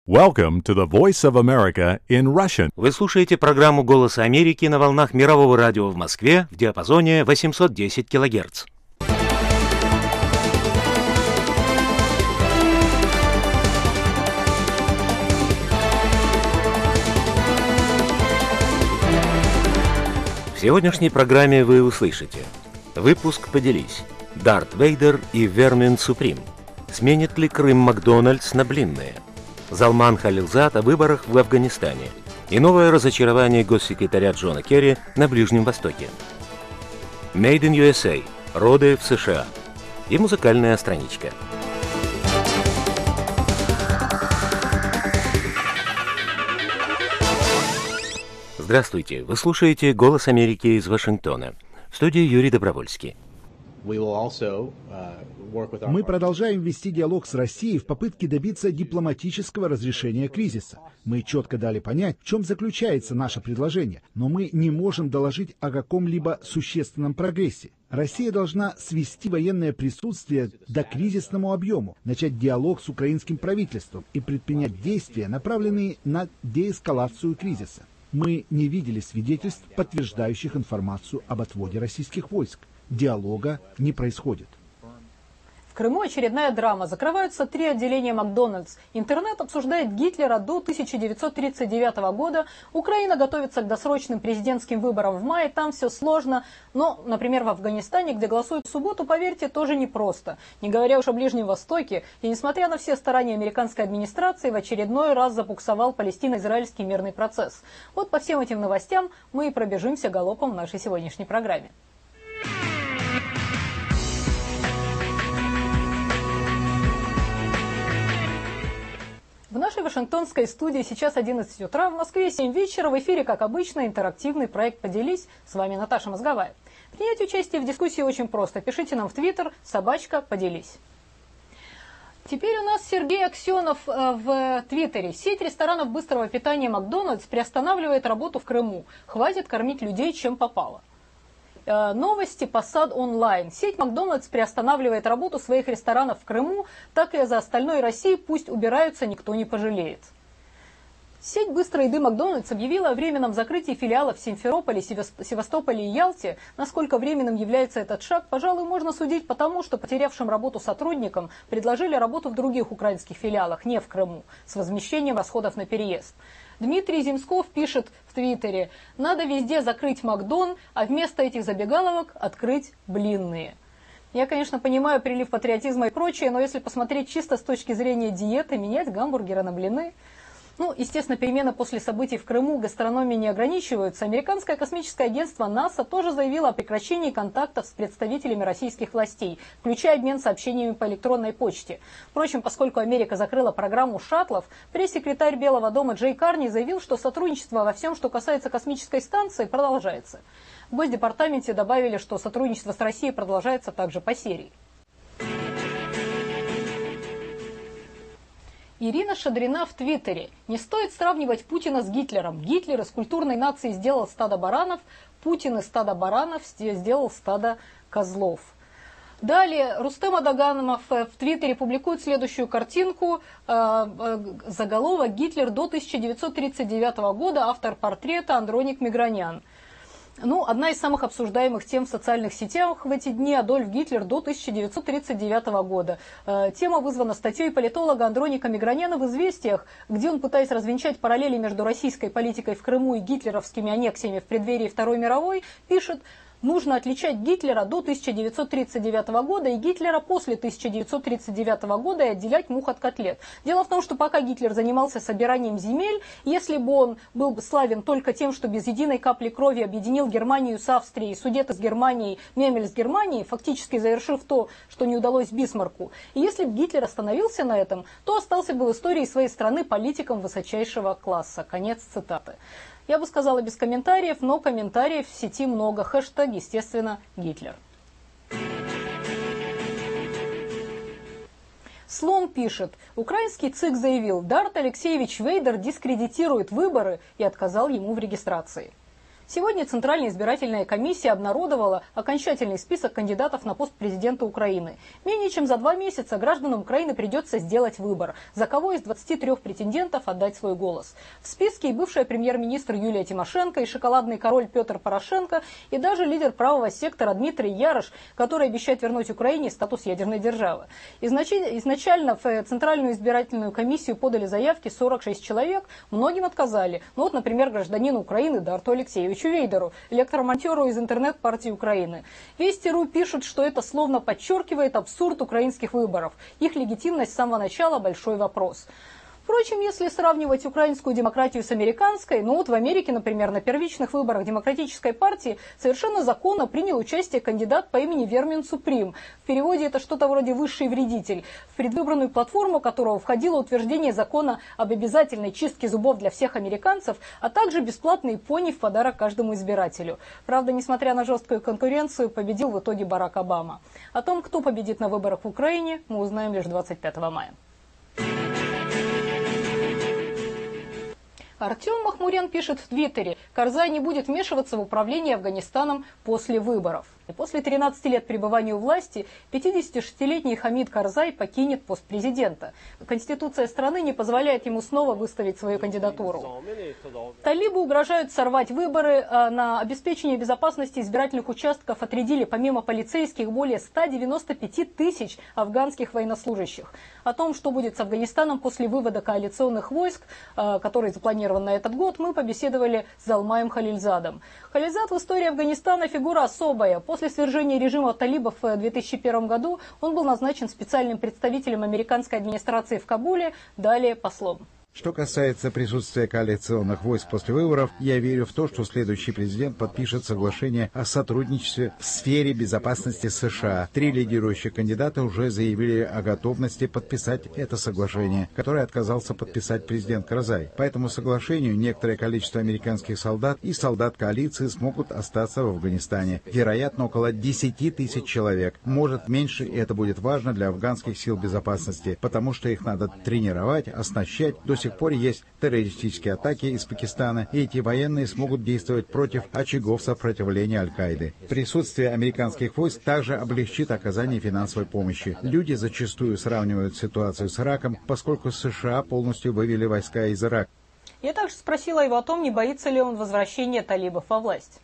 Welcome to the Voice of America in Russian. Вы слушаете программу «Голос Америки» на волнах Мирового радио в Москве в диапазоне 810 кГц. В сегодняшней программе вы услышите: выпуск «Поделись», Дарт Вейдер и Вермин Суприм. Сменит ли Крым Макдональдс на блинные? Залман Халилзад о выборах в Афганистане и новое разочарование госсекретаря Джона Керри на Ближнем Востоке. Made in USA. Роды в США. И музыкальная страничка. Здравствуйте. Вы слушаете «Голос Америки» из Вашингтона. В студии Юрий Добровольский. Мы продолжаем вести диалог с Россией в попытке добиться дипломатического разрешения кризиса. Мы четко дали понять, в чем заключается наше предложение, но мы не можем доложить о каком-либо существенном прогрессе. Россия должна свести военное присутствие до кризисному объему, начать диалог с украинским правительством и предпринять действия, направленные на деэскалацию кризиса. Мы не видели свидетельств, подтверждающих информацию об отводе российских войск. Диалога не происходит. В Крыму очередная драма. Закрываются 3 отделения Макдональдс. Интернет обсуждает Гитлера до 1939 года. Украина готовится к досрочным президентским выборам в мае. Там все сложно. Но, например, в Афганистане, где голосуют в субботу, поверьте, тоже непросто. Не говоря уж о Ближнем Востоке. И несмотря на все старания американской администрации, в очередной раз забуксовал палестино-израильский мирный процесс. Вот по всем этим новостям мы и пробежимся галопом в нашей сегодняшней программе. В нашей вашингтонской студии сейчас 11 утра, в Москве 7 вечера. В эфире, как обычно, интерактивный проект «Поделись». С вами Наташа Мозговая. Принять участие в дискуссии очень просто. Пишите нам в Твиттер @поделись. Теперь у нас Сергей Аксенов в Твиттере. Сеть ресторанов быстрого питания «Макдональдс» приостанавливает работу в Крыму. Хватит кормить людей, чем попало. Новости Посад онлайн. Сеть Макдональдс приостанавливает работу своих ресторанов в Крыму, так и за остальной России пусть убираются, никто не пожалеет. Сеть быстрой еды Макдональдс объявила о временном закрытии филиалов в Симферополе, Севастополе и Ялте. Насколько временным является этот шаг, пожалуй, можно судить по тому, что потерявшим работу сотрудникам предложили работу в других украинских филиалах, не в Крыму, с возмещением расходов на переезд. Дмитрий Земсков пишет в Твиттере: надо везде закрыть Макдон, а вместо этих забегаловок открыть блинные. Я, конечно, понимаю прилив патриотизма и прочее, но если посмотреть чисто с точки зрения диеты, менять гамбургеры на блины... естественно, перемены после событий в Крыму гастрономией не ограничиваются. Американское космическое агентство НАСА тоже заявило о прекращении контактов с представителями российских властей, включая обмен сообщениями по электронной почте. Впрочем, поскольку Америка закрыла программу шаттлов, пресс-секретарь Белого дома Джей Карни заявил, что сотрудничество во всем, что касается космической станции, продолжается. В Госдепартаменте добавили, что сотрудничество с Россией продолжается также по Сирии. Ирина Шадрина в Твиттере. Не стоит сравнивать Путина с Гитлером. Гитлер из культурной нации сделал стадо баранов, Путин из стада баранов сделал стадо козлов. Далее Рустем Адаганов в Твиттере публикует следующую картинку. Заголовок: «Гитлер до 1939 года. Автор портрета Андроник Мигранян». Одна из самых обсуждаемых тем в социальных сетях в эти дни — Адольф Гитлер до 1939 года. Тема вызвана статьей политолога Андроника Миграняна в «Известиях», где он, пытаясь развенчать параллели между российской политикой в Крыму и гитлеровскими аннексиями в преддверии Второй мировой, пишет: нужно отличать Гитлера до 1939 года и Гитлера после 1939 года и отделять мух от котлет. Дело в том, что пока Гитлер занимался собиранием земель, если бы он был славен только тем, что без единой капли крови объединил Германию с Австрией, Судеты с Германией, Мемель с Германией, фактически завершив то, что не удалось Бисмарку, и если бы Гитлер остановился на этом, то остался бы в истории своей страны политиком высочайшего класса. Конец цитаты. Я бы сказала без комментариев, но комментариев в сети много. Хэштег, естественно, Гитлер. Слон пишет: украинский ЦИК заявил, Дарт Алексеевич Вейдер дискредитирует выборы и отказал ему в регистрации. Сегодня Центральная избирательная комиссия обнародовала окончательный список кандидатов на пост президента Украины. Менее чем за 2 месяца гражданам Украины придется сделать выбор, за кого из 23 претендентов отдать свой голос. В списке и бывшая премьер-министр Юлия Тимошенко, и шоколадный король Петр Порошенко, и даже лидер правого сектора Дмитрий Ярош, который обещает вернуть Украине статус ядерной державы. Изначально в Центральную избирательную комиссию подали заявки 46 человек, многим отказали. Ну вот, например, гражданину Украины Дарту Алексеевичу Вейдеру, электромонтеру из интернет-партии Украины. Вести.ру пишут, что это словно подчеркивает абсурд украинских выборов. Их легитимность с самого начала – большой вопрос. Впрочем, если сравнивать украинскую демократию с американской, ну вот в Америке, например, на первичных выборах Демократической партии совершенно законно принял участие кандидат по имени Вермин Суприм. В переводе это что-то вроде «высший вредитель», в предвыборную платформу которого входило утверждение закона об обязательной чистке зубов для всех американцев, а также бесплатные пони в подарок каждому избирателю. Правда, несмотря на жесткую конкуренцию, победил в итоге Барак Обама. О том, кто победит на выборах в Украине, мы узнаем лишь 25 мая. Артем Махмурян пишет в Твиттере: Карзай не будет вмешиваться в управление Афганистаном после выборов. И после 13 лет пребывания у власти 56-летний Хамид Карзай покинет пост президента. Конституция страны не позволяет ему снова выставить свою кандидатуру. Талибы угрожают сорвать выборы. На обеспечение безопасности избирательных участков отрядили помимо полицейских более 195 тысяч афганских военнослужащих. О том, что будет с Афганистаном после вывода коалиционных войск, который запланирован на этот год, мы побеседовали с Залмаем Халильзадом. Халильзад в истории Афганистана фигура особая. После свержения режима талибов в 2001 году он был назначен специальным представителем американской администрации в Кабуле, далее послом. Что касается присутствия коалиционных войск после выборов, я верю в то, что следующий президент подпишет соглашение о сотрудничестве в сфере безопасности США. 3 лидирующих кандидата уже заявили о готовности подписать это соглашение, которое отказался подписать президент Карзай. По этому соглашению некоторое количество американских солдат и солдат коалиции смогут остаться в Афганистане. Вероятно, около 10 тысяч человек. Может, меньше, и это будет важно для афганских сил безопасности, потому что их надо тренировать, оснащать. До сих пор есть террористические атаки из Пакистана, и эти военные смогут действовать против очагов сопротивления Аль-Каиды. Присутствие американских войск также облегчит оказание финансовой помощи. Люди зачастую сравнивают ситуацию с Ираком, поскольку США полностью вывели войска из Ирака. Я также спросила его о том, не боится ли он возвращения талибов во власть.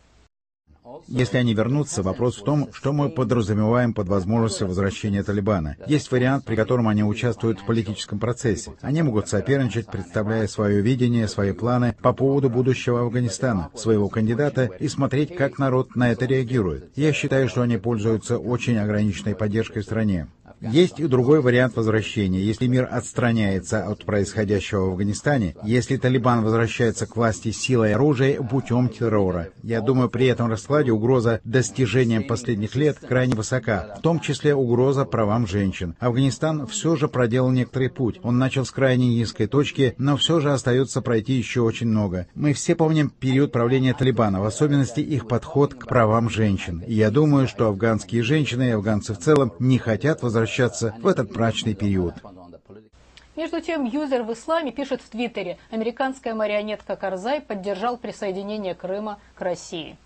Если они вернутся, вопрос в том, что мы подразумеваем под возможностью возвращения Талибана. Есть вариант, при котором они участвуют в политическом процессе. Они могут соперничать, представляя свое видение, свои планы по поводу будущего Афганистана, своего кандидата, и смотреть, как народ на это реагирует. Я считаю, что они пользуются очень ограниченной поддержкой в стране. Есть и другой вариант возвращения. Если мир отстраняется от происходящего в Афганистане, если Талибан возвращается к власти силой оружия путем террора. Я думаю, при этом раскладе угроза достижениям последних лет крайне высока, в том числе угроза правам женщин. Афганистан все же проделал некоторый путь. Он начал с крайне низкой точки, но все же остается пройти еще очень много. Мы все помним период правления Талибана, в особенности их подход к правам женщин. И я думаю, что афганские женщины и афганцы в целом не хотят возвращаться в этот мрачный период. Между тем, юзер в исламе пишет в Твиттере: американская марионетка Карзай поддержал присоединение Крыма к России.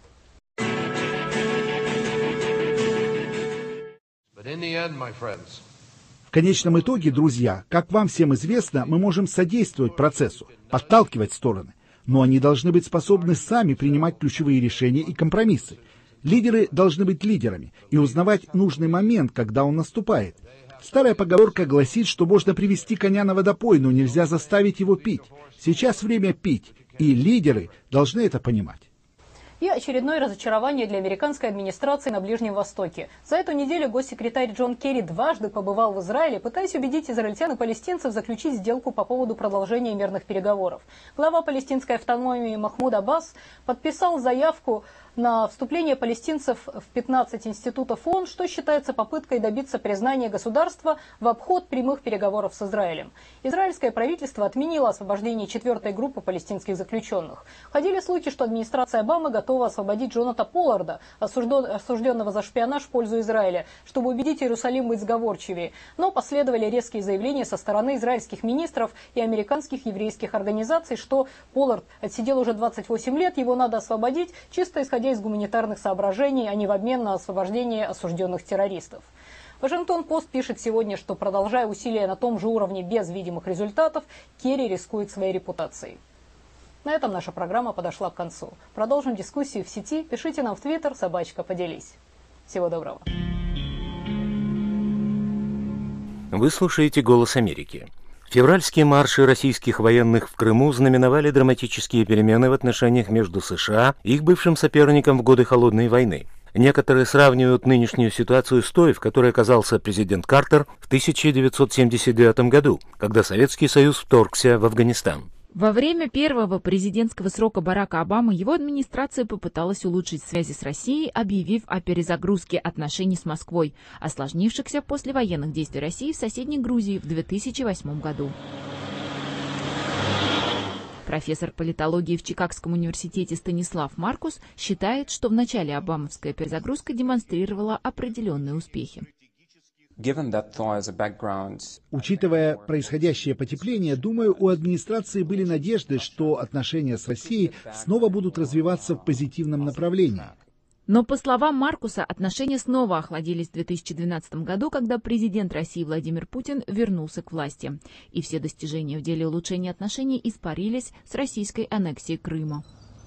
В конечном итоге, друзья, как вам всем известно, мы можем содействовать процессу, подталкивать стороны, но они должны быть способны сами принимать ключевые решения и компромиссы. Лидеры должны быть лидерами и узнавать нужный момент, когда он наступает. Старая поговорка гласит, что можно привести коня на водопой, но нельзя заставить его пить. Сейчас время пить, и лидеры должны это понимать. И очередное разочарование для американской администрации на Ближнем Востоке. За эту неделю госсекретарь Джон Керри дважды побывал в Израиле, пытаясь убедить израильтян и палестинцев заключить сделку по поводу продолжения мирных переговоров. Глава палестинской автономии Махмуд Аббас подписал заявку на вступление палестинцев в 15 институтов ООН, что считается попыткой добиться признания государства в обход прямых переговоров с Израилем. Израильское правительство отменило освобождение 4-й группы палестинских заключенных. Ходили слухи, что администрация Обамы готова готова освободить Джонатана Полларда, осужденного за шпионаж в пользу Израиля, чтобы убедить Иерусалим быть сговорчивее. Но последовали резкие заявления со стороны израильских министров и американских еврейских организаций, что Поллард отсидел уже 28 лет, его надо освободить, чисто исходя из гуманитарных соображений, а не в обмен на освобождение осужденных террористов. Вашингтон-Пост пишет сегодня, что, продолжая усилия на том же уровне без видимых результатов, Керри рискует своей репутацией. На этом наша программа подошла к концу. Продолжим дискуссию в сети. Пишите нам в Твиттер @поделись. Всего доброго. Вы слушаете «Голос Америки». Февральские марши российских военных в Крыму знаменовали драматические перемены в отношениях между США и их бывшим соперником в годы Холодной войны. Некоторые сравнивают нынешнюю ситуацию с той, в которой оказался президент Картер в 1979 году, когда Советский Союз вторгся в Афганистан. Во время первого президентского срока Барака Обамы его администрация попыталась улучшить связи с Россией, объявив о перезагрузке отношений с Москвой, осложнившихся после военных действий России в соседней Грузии в 2008 году. Профессор политологии в Чикагском университете Станислав Маркус считает, что в начале обамовская перезагрузка демонстрировала определенные успехи. Учитывая происходящее потепление, думаю, у администрации были надежды, что отношения с Россией снова будут развиваться в позитивном направлении. Но, по словам Маркуса, отношения снова охладились в 2012 году, когда президент России Владимир Путин вернулся к власти. И все достижения в деле улучшения отношений испарились с российской аннексией Крыма.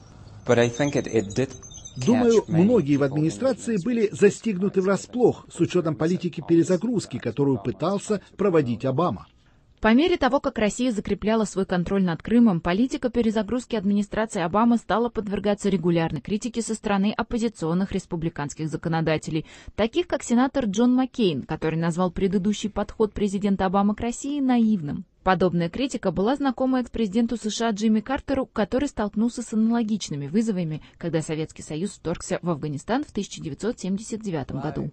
Думаю, многие в администрации были застигнуты врасплох с учетом политики перезагрузки, которую пытался проводить Обама. По мере того, как Россия закрепляла свой контроль над Крымом, политика перезагрузки администрации Обамы стала подвергаться регулярной критике со стороны оппозиционных республиканских законодателей, таких как сенатор Джон Маккейн, который назвал предыдущий подход президента Обамы к России наивным. Подобная критика была знакома экс-президенту США Джимми Картеру, который столкнулся с аналогичными вызовами, когда Советский Союз вторгся в Афганистан в 1979 году.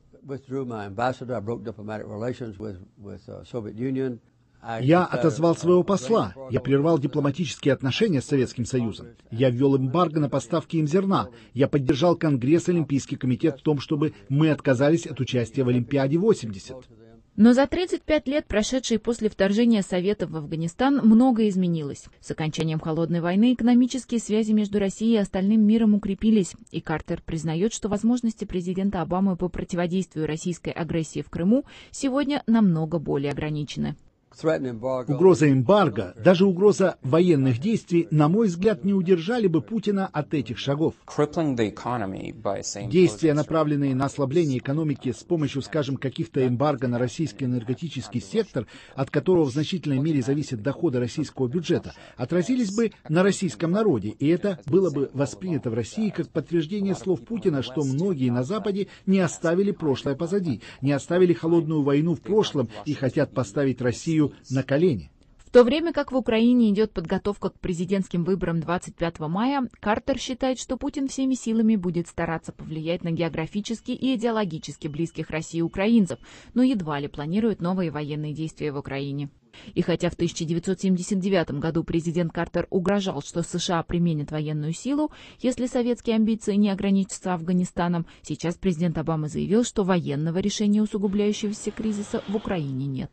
Я отозвал своего посла, я прервал дипломатические отношения с Советским Союзом, я ввел эмбарго на поставки им зерна, я поддержал Конгресс и Олимпийский комитет в том, чтобы мы отказались от участия в Олимпиаде 80. Но за 35 лет, прошедшие после вторжения Советов в Афганистан, многое изменилось. С окончанием Холодной войны экономические связи между Россией и остальным миром укрепились, и Картер признает, что возможности президента Обамы по противодействию российской агрессии в Крыму сегодня намного более ограничены. Угроза эмбарго, даже угроза военных действий, на мой взгляд, не удержали бы Путина от этих шагов. Действия, направленные на ослабление экономики с помощью, скажем, каких-то эмбарго на российский энергетический сектор, от которого в значительной мере зависят доходы российского бюджета, отразились бы на российском народе, и это было бы воспринято в России как подтверждение слов Путина, что многие на Западе не оставили прошлое позади, не оставили холодную войну в прошлом и хотят поставить Россию на колени. В то время как в Украине идет подготовка к президентским выборам 25 мая, Картер считает, что Путин всеми силами будет стараться повлиять на географически и идеологически близких России украинцев, но едва ли планирует новые военные действия в Украине. И хотя в 1979 году президент Картер угрожал, что США применят военную силу, если советские амбиции не ограничатся Афганистаном, сейчас президент Обама заявил, что военного решения усугубляющегося кризиса в Украине нет.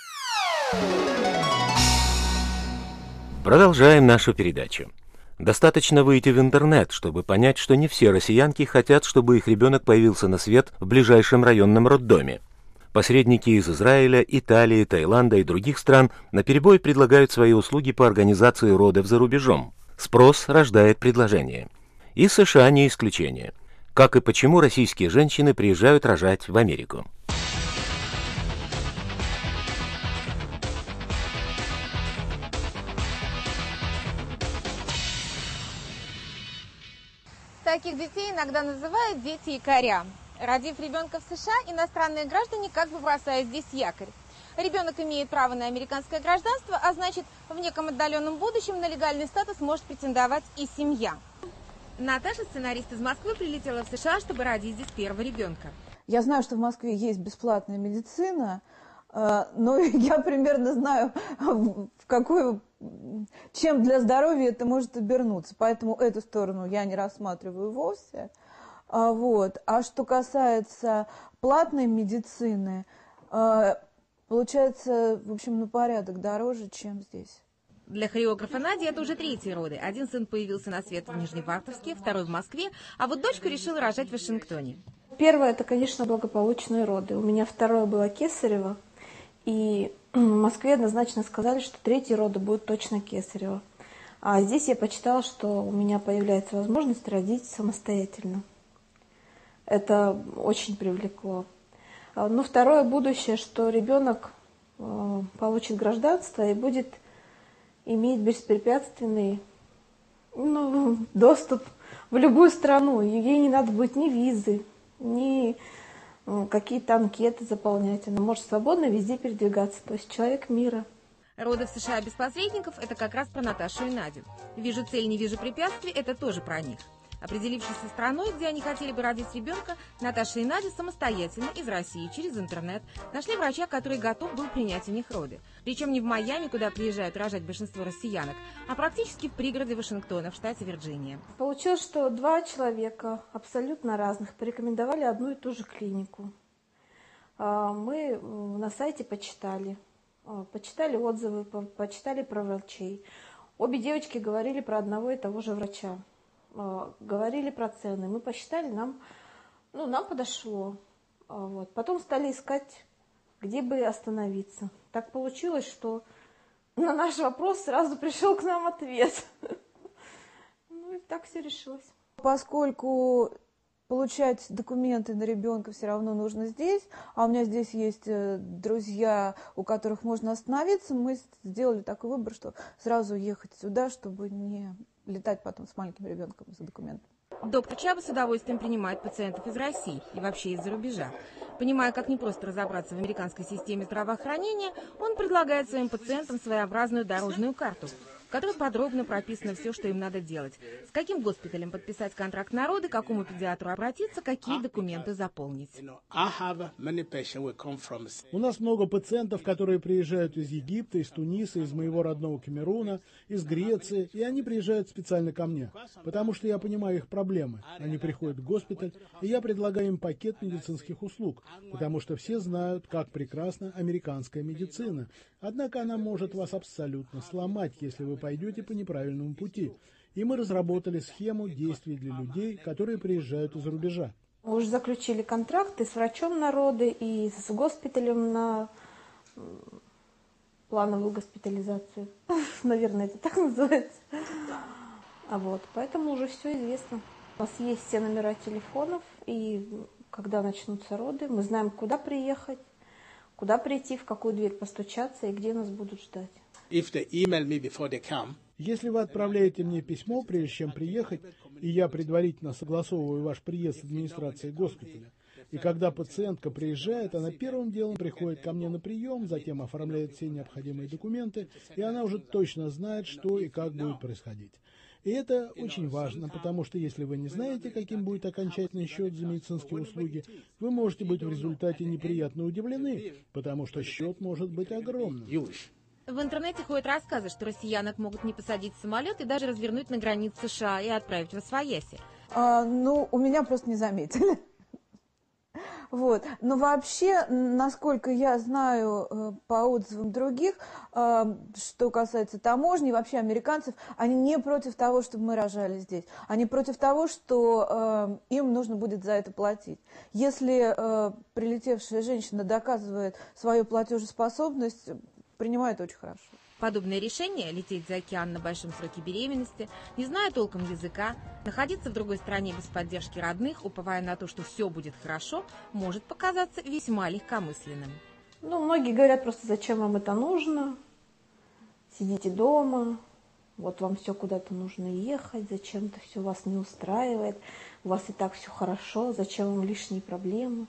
Продолжаем нашу передачу. Достаточно выйти в интернет, чтобы понять, что не все россиянки хотят, чтобы их ребенок появился на свет в ближайшем районном роддоме. Посредники из Израиля, Италии, Таиланда и других стран наперебой предлагают свои услуги по организации родов за рубежом. Спрос рождает предложение. И США не исключение. Как и почему российские женщины приезжают рожать в Америку. Таких детей иногда называют дети-якоря. Родив ребенка в США, иностранные граждане как бы бросают здесь якорь. Ребенок имеет право на американское гражданство, а значит, в неком отдаленном будущем на легальный статус может претендовать и семья. Наташа, сценарист из Москвы, прилетела в США, чтобы родить здесь первого ребенка. Я знаю, что в Москве есть бесплатная медицина, Но я примерно знаю, чем для здоровья это может обернуться. Поэтому эту сторону я не рассматриваю вовсе. Вот. А что касается платной медицины, получается, в общем, на порядок дороже, чем здесь. Для хореографа Нади это уже 3-й роды. Один сын появился на свет в Нижневартовске, 2-й в Москве, а вот дочку решила рожать в Вашингтоне. Первое, это, конечно, благополучные роды. У меня 2-е было кесарево, и в Москве однозначно сказали, что 3-й роды будут точно кесарево. А здесь я почитала, что у меня появляется возможность родить самостоятельно. Это очень привлекло. Ну, второе будущее, что ребенок получит гражданство и будет иметь беспрепятственный доступ в любую страну. Ей не надо будет ни визы, ни какие-то анкеты заполнять. Она может свободно везде передвигаться. То есть человек мира. Роды в США без посредников – это как раз про Наташу и Надю. «Вижу цель, не вижу препятствий» – это тоже про них. Определившись со страной, где они хотели бы родить ребенка, Наташа и Надя самостоятельно из России через интернет нашли врача, который готов был принять у них роды. Причем не в Майами, куда приезжают рожать большинство россиянок, а практически в пригороде Вашингтона, в штате Вирджиния. Получилось, что 2 человека абсолютно разных порекомендовали одну и ту же клинику. Мы на сайте почитали отзывы, почитали про врачей. Обе девочки говорили про одного и того же врача. Говорили про цены. Мы посчитали, нам подошло. Вот. Потом стали искать, где бы остановиться. Так получилось, что на наш вопрос сразу пришел к нам ответ. Ну и так все решилось. Поскольку получать документы на ребенка все равно нужно здесь, а у меня здесь есть друзья, у которых можно остановиться, мы сделали такой выбор, что сразу ехать сюда, чтобы не летать потом с маленьким ребенком за документами. Доктор Чаба с удовольствием принимает пациентов из России и вообще из-за рубежа. Понимая, как непросто разобраться в американской системе здравоохранения, он предлагает своим пациентам своеобразную дорожную карту, в которой подробно прописано все, что им надо делать. С каким госпиталем подписать контракт на роды, к какому педиатру обратиться, какие документы заполнить. У нас много пациентов, которые приезжают из Египта, из Туниса, из моего родного Камеруна, из Греции, и они приезжают специально ко мне, потому что я понимаю их проблемы. Они приходят в госпиталь, и я предлагаю им пакет медицинских услуг, потому что все знают, как прекрасна американская медицина. Однако она может вас абсолютно сломать, если вы пойдете по неправильному пути. И мы разработали схему действий для людей, которые приезжают из-за рубежа. Мы уже заключили контракты с врачом на роды и с госпиталем на плановую госпитализацию. Наверное, это так называется. Поэтому уже все известно. У нас есть все номера телефонов, и когда начнутся роды, мы знаем, куда приехать, куда прийти, в какую дверь постучаться и где нас будут ждать. Если вы отправляете мне письмо, прежде чем приехать, и я предварительно согласовываю ваш приезд с администрацией госпиталя, и когда пациентка приезжает, она первым делом приходит ко мне на прием, затем оформляет все необходимые документы, и она уже точно знает, что и как будет происходить. И это очень важно, потому что если вы не знаете, каким будет окончательный счет за медицинские услуги, вы можете быть в результате неприятно удивлены, потому что счет может быть огромным. В интернете ходят рассказы, что россиянок могут не посадить в самолет и даже развернуть на границе США и отправить в освояси. У меня просто не заметили. Но вообще, насколько я знаю по отзывам других, что касается таможни, вообще американцев, они не против того, чтобы мы рожали здесь. Они против того, что им нужно будет за это платить. Если прилетевшая женщина доказывает свою платежеспособность, принимают очень хорошо. Подобное решение – лететь за океан на большом сроке беременности, не зная толком языка, находиться в другой стране без поддержки родных, уповая на то, что все будет хорошо, может показаться весьма легкомысленным. Многие говорят просто, зачем вам это нужно, сидите дома, вам все куда-то нужно ехать, зачем-то все вас не устраивает, у вас и так все хорошо, зачем вам лишние проблемы.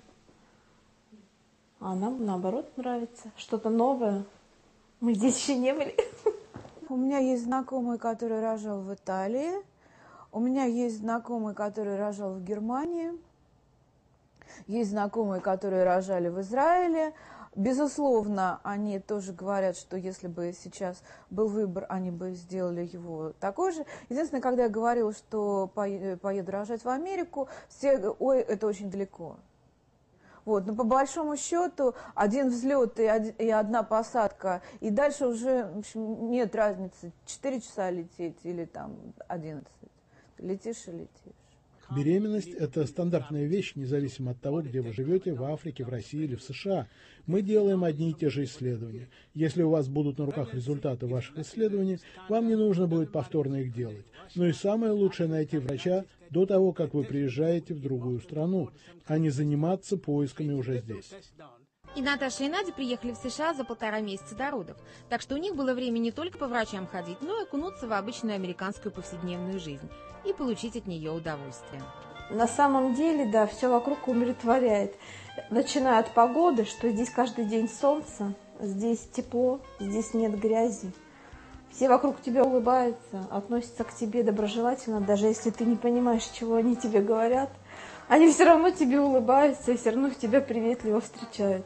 А нам, наоборот, нравится что-то новое. Мы здесь еще не были. У меня есть знакомый, который рожал в Италии. У меня есть знакомый, который рожал в Германии. Есть знакомые, которые рожали в Израиле. Безусловно, они тоже говорят, что если бы сейчас был выбор, они бы сделали его такой же. Единственное, когда я говорила, что поеду рожать в Америку, все говорят: ой, это очень далеко. Вот, но по большому счету один взлет и одна посадка, и дальше уже, в общем, нет разницы, 4 часа лететь или там 11. Летишь и летишь. Беременность – это стандартная вещь, независимо от того, где вы живете, в Африке, в России или в США. Мы делаем одни и те же исследования. Если у вас будут на руках результаты ваших исследований, вам не нужно будет повторно их делать. Но и самое лучшее – найти врача до того, как вы приезжаете в другую страну, а не заниматься поисками уже здесь. И Наташа, и Надя приехали в США за 1,5 месяца до родов, так что у них было время не только по врачам ходить, но и окунуться в обычную американскую повседневную жизнь и получить от нее удовольствие. На самом деле, да, все вокруг умиротворяет. Начиная от погоды, что здесь каждый день солнце, здесь тепло, здесь нет грязи. Все вокруг тебя улыбаются, относятся к тебе доброжелательно, даже если ты не понимаешь, чего они тебе говорят. Они все равно тебе улыбаются и все равно тебя приветливо встречают.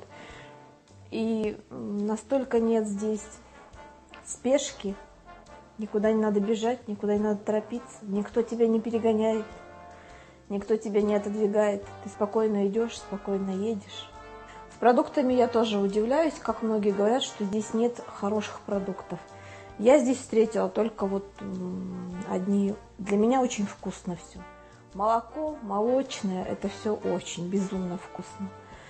И настолько нет здесь спешки, никуда не надо бежать, никуда не надо торопиться, никто тебя не перегоняет, никто тебя не отодвигает. Ты спокойно идешь, спокойно едешь. С продуктами я тоже удивляюсь, как многие говорят, что здесь нет хороших продуктов. Я здесь встретила только вот одни, для меня очень вкусно все. Молоко, молочное, это все очень безумно вкусно.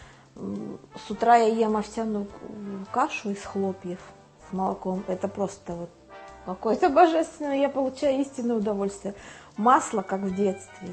С утра я ем овсяную кашу из хлопьев с молоком. Это просто вот какое-то божественное, я получаю истинное удовольствие. Масло, как в детстве.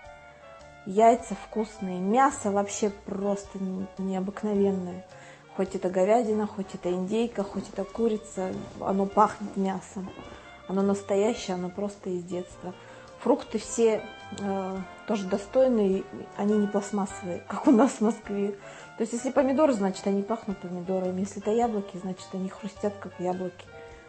Яйца вкусные. Мясо вообще просто необыкновенное. Хоть это говядина, хоть это индейка, хоть это курица. Оно пахнет мясом. Оно настоящее, оно просто из детства. Фрукты все тоже достойные, они не пластмассовые, как у нас в Москве. То есть, если помидоры, значит, они пахнут помидорами. Если это яблоки, значит, они хрустят, как яблоки.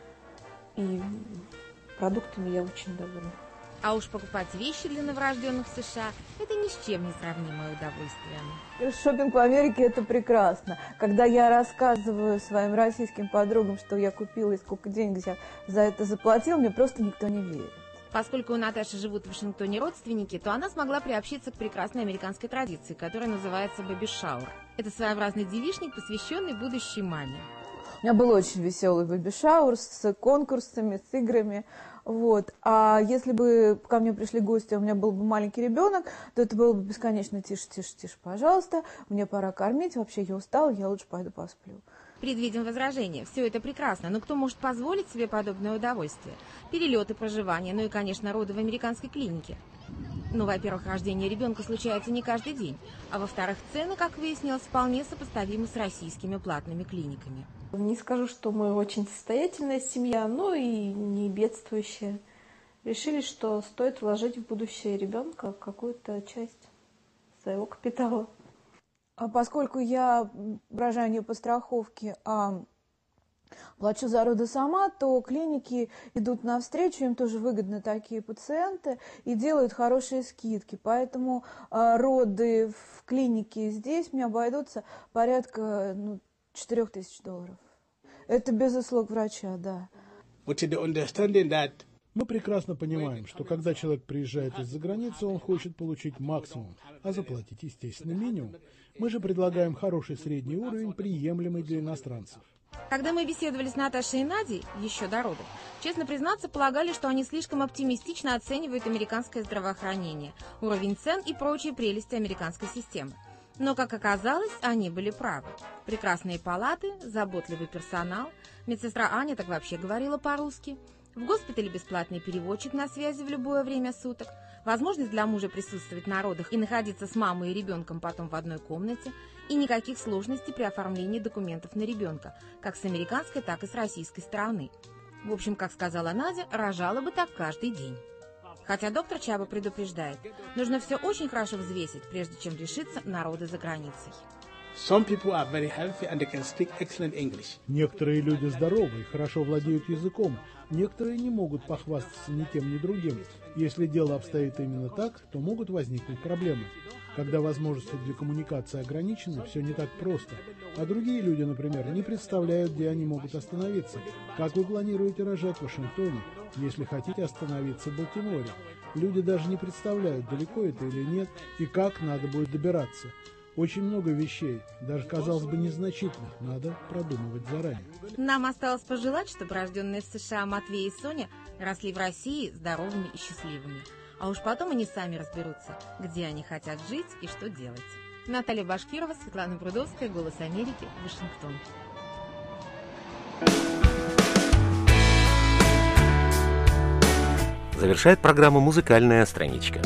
И продуктами я очень довольна. А уж покупать вещи для новорожденных в США – это ни с чем не сравнимое удовольствие. Шопинг в Америке – это прекрасно. Когда я рассказываю своим российским подругам, что я купила и сколько денег я за это заплатила, мне просто никто не верит. Поскольку у Наташи живут в Вашингтоне родственники, то она смогла приобщиться к прекрасной американской традиции, которая называется бэби-шаур. Это своеобразный девичник, посвященный будущей маме. У меня был очень веселый бэби-шаур с конкурсами, с играми. Вот. А если бы ко мне пришли гости, у меня был бы маленький ребенок, то это было бы бесконечно: тише, тише, тише, пожалуйста, мне пора кормить, вообще я устала, я лучше пойду посплю. Предвидим возражения. Все это прекрасно, но кто может позволить себе подобное удовольствие? Перелеты, проживание, ну и, конечно, роды в американской клинике. Ну, во-первых, рождение ребенка случается не каждый день, а во-вторых, цены, как выяснилось, вполне сопоставимы с российскими платными клиниками. Не скажу, что мы очень состоятельная семья, но и не бедствующая. Решили, что стоит вложить в будущее ребенка какую-то часть своего капитала. Поскольку я рожаю не по страховке, а плачу за роды сама, то клиники идут навстречу, им тоже выгодны такие пациенты и делают хорошие скидки. Поэтому роды в клинике здесь мне обойдутся порядка $4000. Это без услуг врача, да. Мы прекрасно понимаем, что когда человек приезжает из-за границы, он хочет получить максимум, а заплатить, естественно, минимум. Мы же предлагаем хороший средний уровень, приемлемый для иностранцев. Когда мы беседовали с Наташей и Надей еще до родов, честно признаться, полагали, что они слишком оптимистично оценивают американское здравоохранение, уровень цен и прочие прелести американской системы. Но, как оказалось, они были правы. Прекрасные палаты, заботливый персонал, медсестра Аня так вообще говорила по-русски, в госпитале бесплатный переводчик на связи в любое время суток, возможность для мужа присутствовать на родах и находиться с мамой и ребенком потом в одной комнате, и никаких сложностей при оформлении документов на ребенка, как с американской, так и с российской стороны. В общем, как сказала Надя, рожала бы так каждый день. Хотя доктор Чаба предупреждает, нужно все очень хорошо взвесить, прежде чем решиться на роды за границей. Некоторые люди здоровы и хорошо владеют языком, некоторые не могут похвастаться ни тем, ни другим. Если дело обстоит именно так, то могут возникнуть проблемы. Когда возможности для коммуникации ограничены, все не так просто. А другие люди, например, не представляют, где они могут остановиться. Как вы планируете рожать в Вашингтоне, если хотите остановиться в Балтиморе? Люди даже не представляют, далеко это или нет, и как надо будет добираться. Очень много вещей, даже, казалось бы, незначительных, надо продумывать заранее. Нам осталось пожелать, чтобы рожденные в США Матвей и Соня росли в России здоровыми и счастливыми. А уж потом они сами разберутся, где они хотят жить и что делать. Наталья Башкирова, Светлана Прудовская, «Голос Америки», Вашингтон. Завершает программу музыкальная страничка.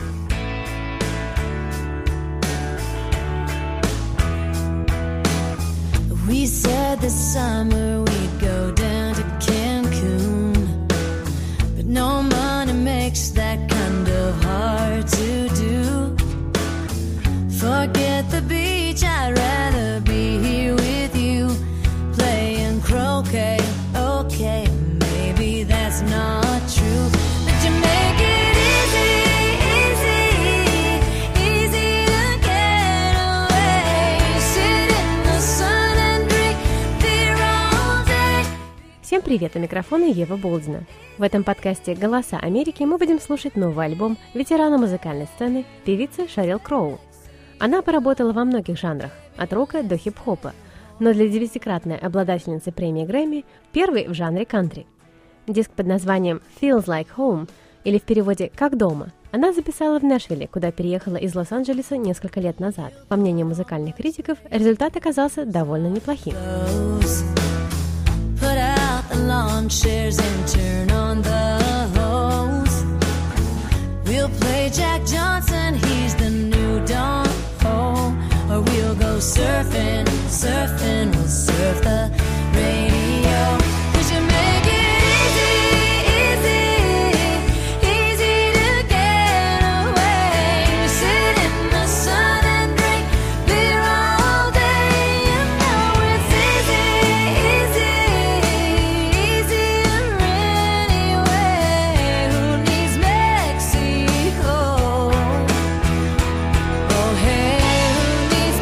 We said this summer we'd go down to Cancun, but no money makes that kind of hard to do. Forget the beach, I'd rather be here with you, playing croquet. Okay, maybe that's not true, but you make it easy, easy, easy to get away. Sit in the sun and drink beer all day. Всем привет, у микрофона Ева Болдина. В этом подкасте «Голоса Америки» мы будем слушать новый альбом ветерана музыкальной сцены, певицы Шерил Кроу. Она поработала во многих жанрах, от рока до хип-хопа, но для 9-кратной обладательницы премии Грэмми первый в жанре кантри. Диск под названием «Feels Like Home» или в переводе «Как дома» она записала в Нэшвилле, куда переехала из Лос-Анджелеса несколько лет назад. По мнению музыкальных критиков, результат оказался довольно неплохим. Put out the lawn chairs and turn on the hose. We'll play Jack Johnson, he's the new Don Ho. Or we'll go surfing, surfing, we'll surf the radio. 'Cause you make it easy, easy, easy to get away. We sit in the sun and drink beer all day. You know it's easy, easier anyway. Who needs Mexico? Oh hey, who needs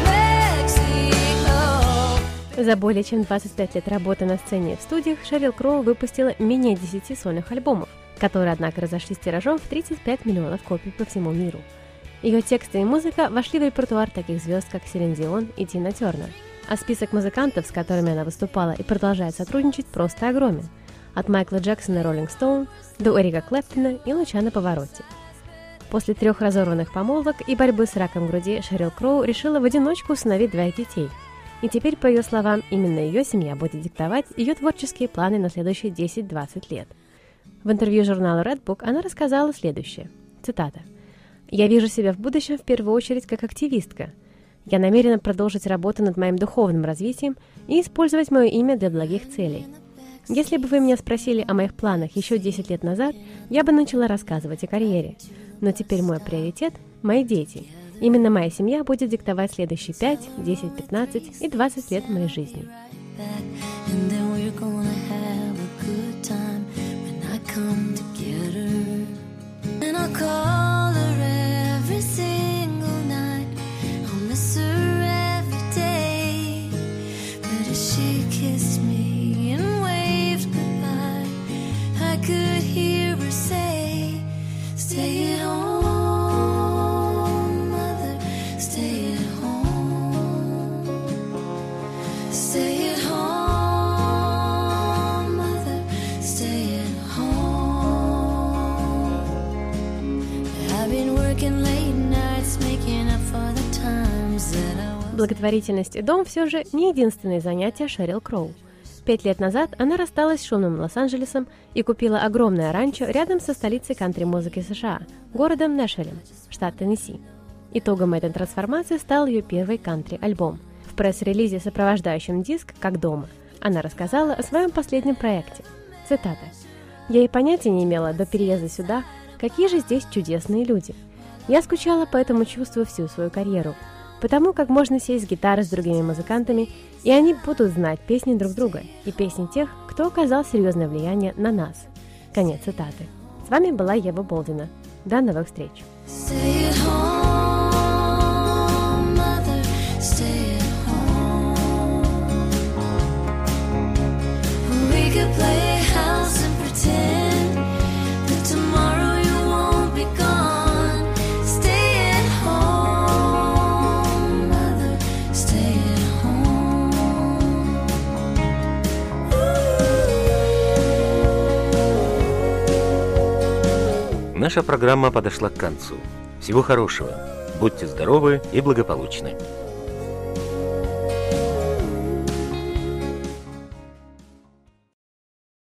Mexico? За более чем 25 лет работы на сцене и в студиях Шерил Кроу выпустила менее 10 сольных альбомов, которые, однако, разошлись тиражом в 35 миллионов копий по всему миру. Ее тексты и музыка вошли в репертуар таких звезд, как Селин Дион и Тина Тернер. А список музыкантов, с которыми она выступала и продолжает сотрудничать, просто огромен. От Майкла Джексона и Роллинг Стоун до Эрика Клэптона и Лучано Паваротти. После 3 разорванных помолвок и борьбы с раком груди Шерил Кроу решила в одиночку усыновить 2 детей. И теперь, по ее словам, именно ее семья будет диктовать ее творческие планы на следующие 10-20 лет. В интервью журналу Redbook она рассказала следующее. Цитата. «Я вижу себя в будущем в первую очередь как активистка. Я намерена продолжить работу над моим духовным развитием и использовать мое имя для благих целей. Если бы вы меня спросили о моих планах еще 10 лет назад, я бы начала рассказывать о карьере. Но теперь мой приоритет – мои дети. Именно моя семья будет диктовать следующие 5, 10, 15 и 20 лет моей жизни». And then we're gonna have a good time when I come to get her. And I'll call her every single night, I'll miss her every day. But if she kissed me and waved goodbye, I could hear her say, stay at home, mother, stay at home. Stay at home, mother, stay at home. I've been working late nights, making up for the times that I was. Благотворительность и дом все же не единственные занятия Шерил Кроу. 5 лет назад она рассталась с шумным Лос-Анджелесом и купила огромное ранчо рядом со столицей кантри-музыки США, городом Нэшвиллем, штат Теннесси. Итогом этой трансформации стал ее первый кантри-альбом. В пресс-релизе, сопровождающем диск «Как дома», она рассказала о своем последнем проекте. Цитата. «Я и понятия не имела до переезда сюда, какие же здесь чудесные люди. Я скучала по этому чувству всю свою карьеру, потому как можно сесть с гитарой с другими музыкантами, и они будут знать песни друг друга и песни тех, кто оказал серьезное влияние на нас». Конец цитаты. С вами была Ева Болдина. До новых встреч! Stay at home. could play house and pretend that tomorrow you won't be gone. Stay at home, mother, stay at home. Наша программа подошла к концу. Всего хорошего. Будьте здоровы и благополучны.